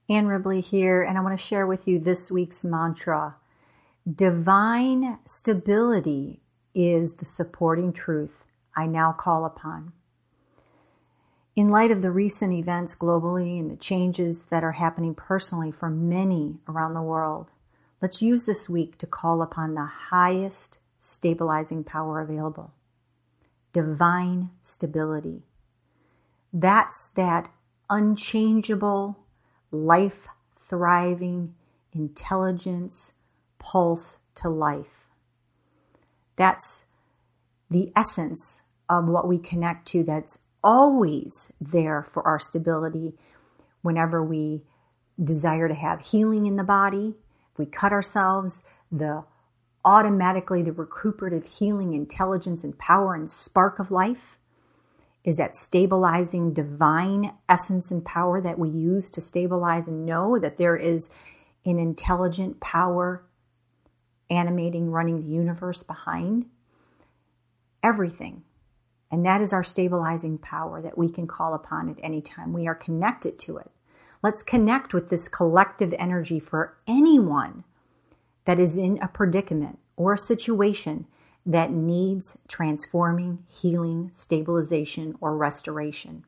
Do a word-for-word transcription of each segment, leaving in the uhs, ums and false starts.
Ann Ribley here, and I want to share with you this week's mantra. Divine stability is the supporting truth I now call upon. In light of the recent events globally and the changes that are happening personally for many around the world, let's use this week to call upon the highest stabilizing power available. Divine stability. That's that unchangeable, life-thriving intelligence pulse to life. That's the essence of what we connect to that's always there for our stability whenever we desire to have healing in the body. If we cut ourselves, the automatically the recuperative healing intelligence and power and spark of life is that stabilizing divine essence and power that we use to stabilize and know that there is an intelligent power animating, running the universe behind everything. And that is our stabilizing power that we can call upon at any time. We are connected to it. Let's connect with this collective energy for anyone that is in a predicament or a situation that needs transforming, healing, stabilization, or restoration.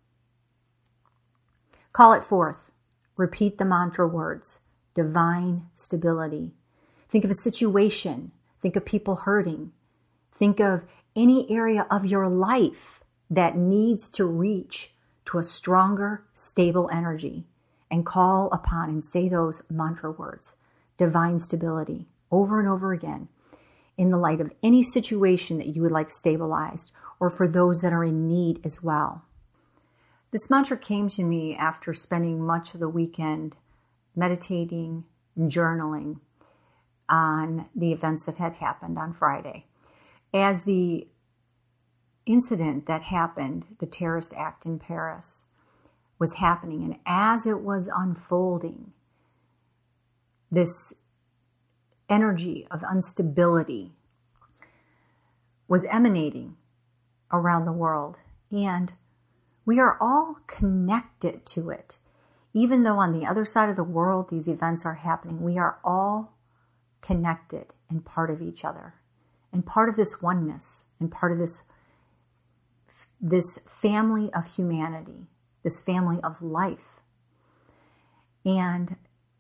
Call it forth. Repeat the mantra words. Divine stability. Think of a situation. Think of people hurting. Think of any area of your life that needs to reach to a stronger, stable energy, and call upon and say those mantra words. Divine stability over and over again in the light of any situation that you would like stabilized, or for those that are in need as well. This mantra came to me after spending much of the weekend meditating and journaling on the events that had happened on Friday. As the incident that happened, the terrorist act in Paris, was happening, and as it was unfolding, this energy of instability was emanating around the world, and we are all connected to it. Even though on the other side of the world these events are happening, we are all connected and part of each other, and part of this oneness, and part of this, this family of humanity, this family of life. And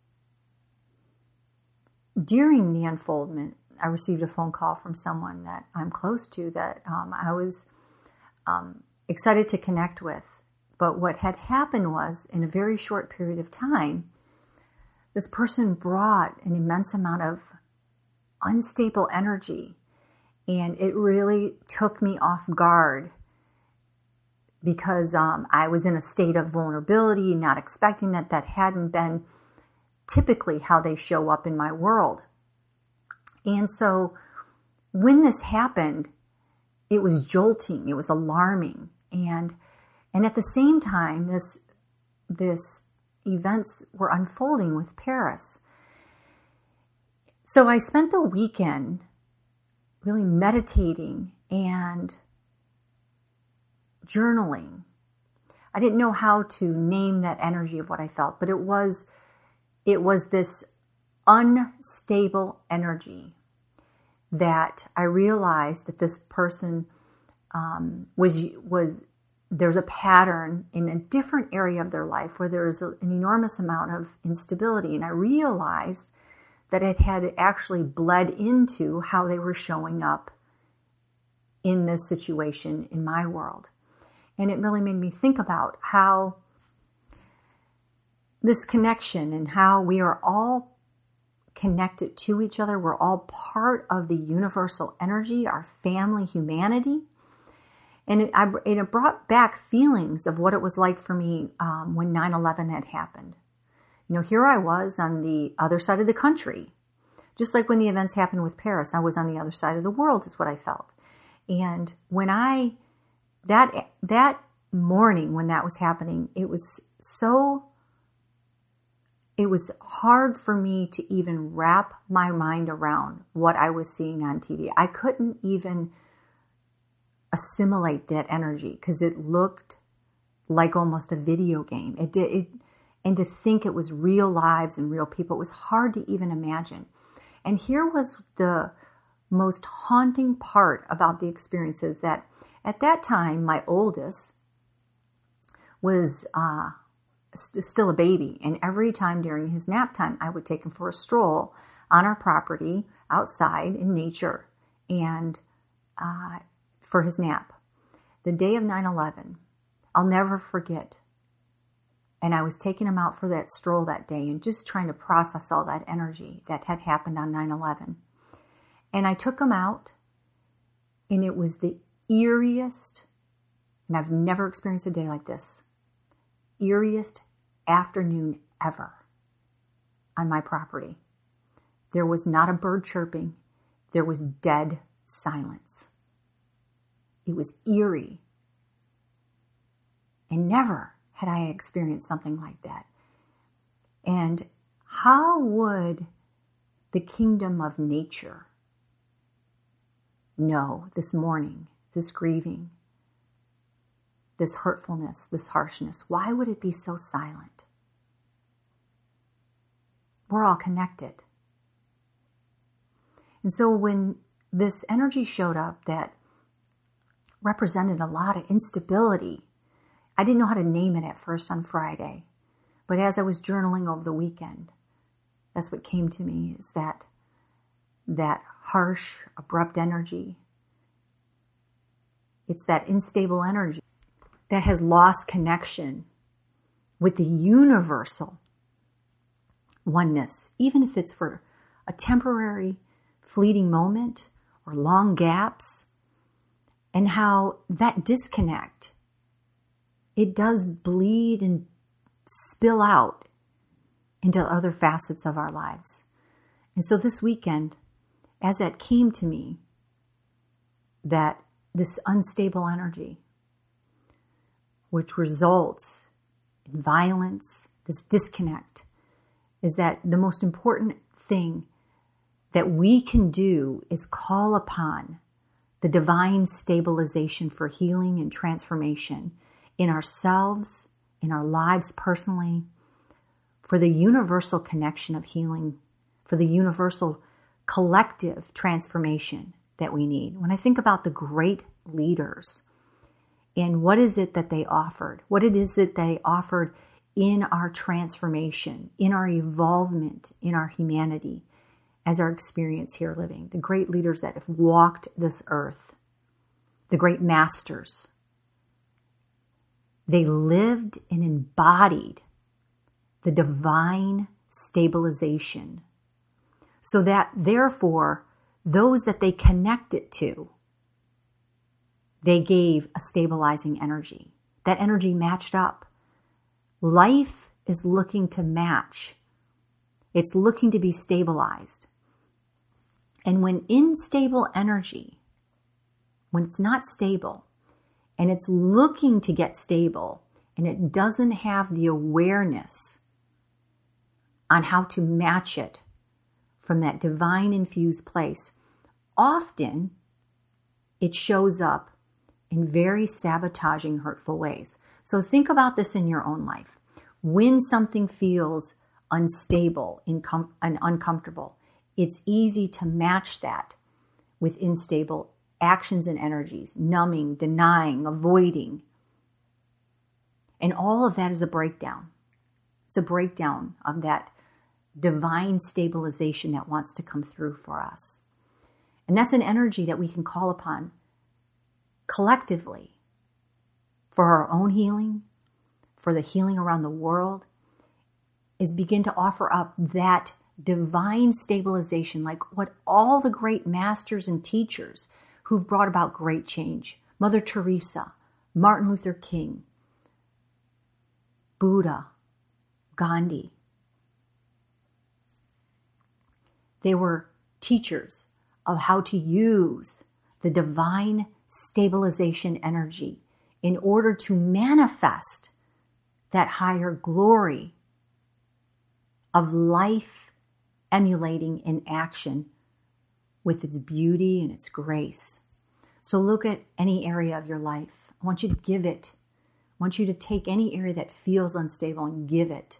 during the unfoldment, I received a phone call from someone that I'm close to that um, I was um, excited to connect with. But what had happened was, in a very short period of time, this person brought an immense amount of unstable energy, and it really took me off guard because um, I was in a state of vulnerability, not expecting that. That hadn't been typically how they show up in my world. And so when this happened, it was jolting, it was alarming. And and at the same time, this this events were unfolding with Paris. So I spent the weekend really meditating and journaling. I didn't know how to name that energy of what I felt, but it was It was this unstable energy that I realized that this person um, was, was, there's a pattern in a different area of their life where there's a, an enormous amount of instability. And I realized that it had actually bled into how they were showing up in this situation in my world. And it really made me think about how this connection and how we are all connected to each other. We're all part of the universal energy, our family, humanity. And it, I, it brought back feelings of what it was like for me um, when nine eleven had happened. You know, here I was on the other side of the country. Just like when the events happened with Paris, I was on the other side of the world is what I felt. And when I, that that morning when that was happening, it was so, it was hard for me to even wrap my mind around what I was seeing on T V. I couldn't even assimilate that energy because it looked like almost a video game. It did, it, And to think it was real lives and real people, it was hard to even imagine. And here was the most haunting part about the experiences, that at that time, my oldest was uh, st- still a baby. And every time during his nap time, I would take him for a stroll on our property outside in nature and uh, for his nap. The day of nine eleven, I'll never forget. And I was taking him out for that stroll that day and just trying to process all that energy that had happened on nine eleven. And I took him out, and it was the eeriest, and I've never experienced a day like this, eeriest afternoon ever on my property. There was not a bird chirping. There was dead silence. It was eerie. And never had I experienced something like that. And how would the kingdom of nature know this mourning, this grieving, this hurtfulness, this harshness? Why would it be so silent? We're all connected. And so when this energy showed up that represented a lot of instability, I didn't know how to name it at first on Friday, but as I was journaling over the weekend, that's what came to me, is that that harsh, abrupt energy. It's that unstable energy that has lost connection with the universal oneness, even if it's for a temporary, fleeting moment or long gaps, and how that disconnect, it does bleed and spill out into other facets of our lives. And so this weekend, as that came to me, that this unstable energy, which results in violence, this disconnect, is that the most important thing that we can do is call upon the divine stabilization for healing and transformation in ourselves, in our lives personally, for the universal connection of healing, for the universal collective transformation that we need. When I think about the great leaders and what is it that they offered, what it is that they offered in our transformation, in our evolvement, in our humanity, as our experience here living, the great leaders that have walked this earth, the great masters, they lived and embodied the divine stabilization, so that therefore those that they connected to, they gave a stabilizing energy. That energy matched up. Life is looking to match. It's looking to be stabilized. And when unstable energy, when it's not stable, and it's looking to get stable, and it doesn't have the awareness on how to match it from that divine infused place, often it shows up in very sabotaging, hurtful ways. So think about this in your own life. When something feels unstable and uncomfortable, it's easy to match that with unstable actions and energies, numbing, denying, avoiding. And all of that is a breakdown. It's a breakdown of that divine stabilization that wants to come through for us. And that's an energy that we can call upon collectively for our own healing, for the healing around the world, is begin to offer up that divine stabilization, like what all the great masters and teachers who've brought about great change, Mother Teresa, Martin Luther King, Buddha, Gandhi. They were teachers of how to use the divine stabilization energy in order to manifest that higher glory of life emulating in action with its beauty and its grace. So look at any area of your life. I want you to give it. I want you to take any area that feels unstable and give it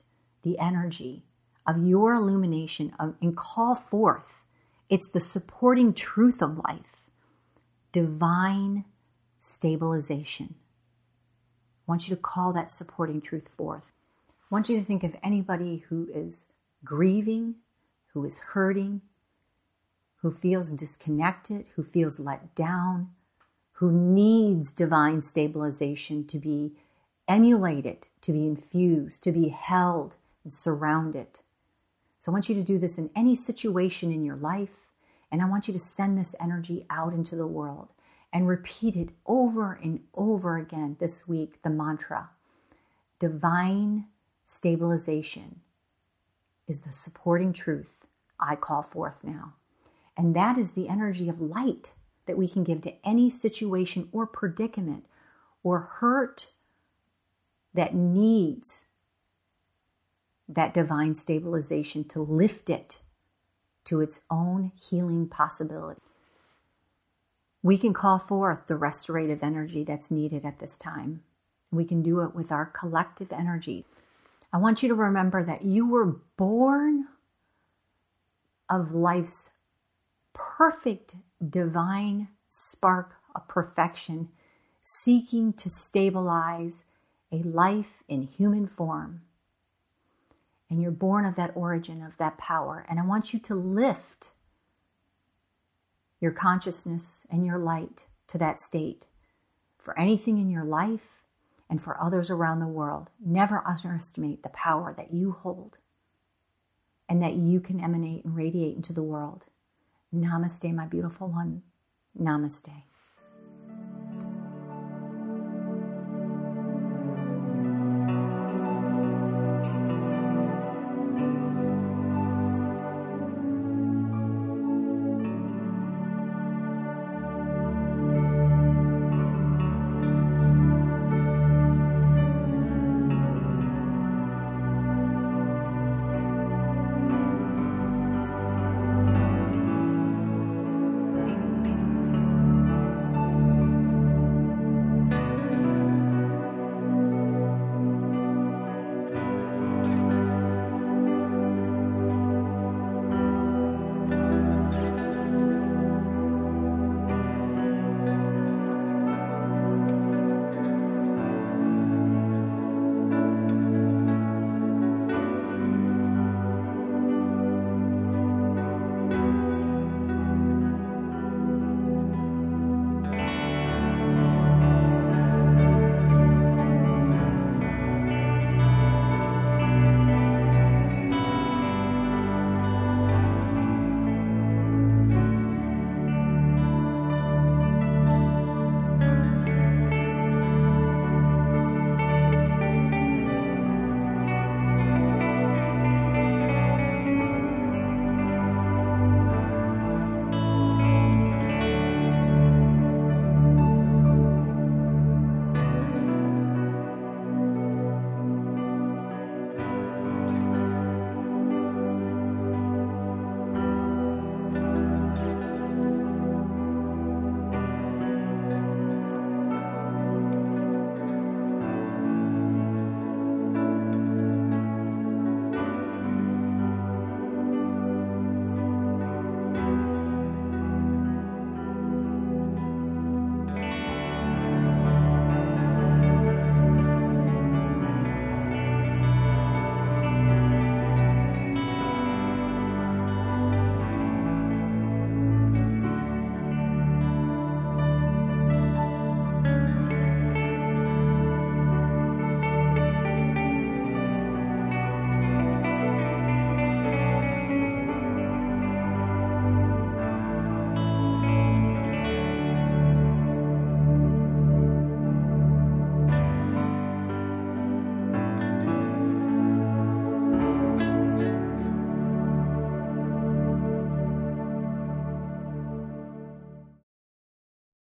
the energy of your illumination of, and call forth. It's the supporting truth of life. Divine stabilization. I want you to call that supporting truth forth. I want you to think of anybody who is grieving, who is hurting, who feels disconnected, who feels let down, who needs divine stabilization to be emulated, to be infused, to be held and surrounded. So I want you to do this in any situation in your life, and I want you to send this energy out into the world and repeat it over and over again this week, the mantra. Divine stabilization is the supporting truth I call forth now. And that is the energy of light that we can give to any situation or predicament or hurt that needs that divine stabilization to lift it to its own healing possibility. We can call forth the restorative energy that's needed at this time. We can do it with our collective energy. I want you to remember that you were born of life's perfect divine spark of perfection, seeking to stabilize a life in human form. And you're born of that origin, of that power. And I want you to lift your consciousness and your light to that state for anything in your life and for others around the world. Never underestimate the power that you hold and that you can emanate and radiate into the world. Namaste, my beautiful one. Namaste.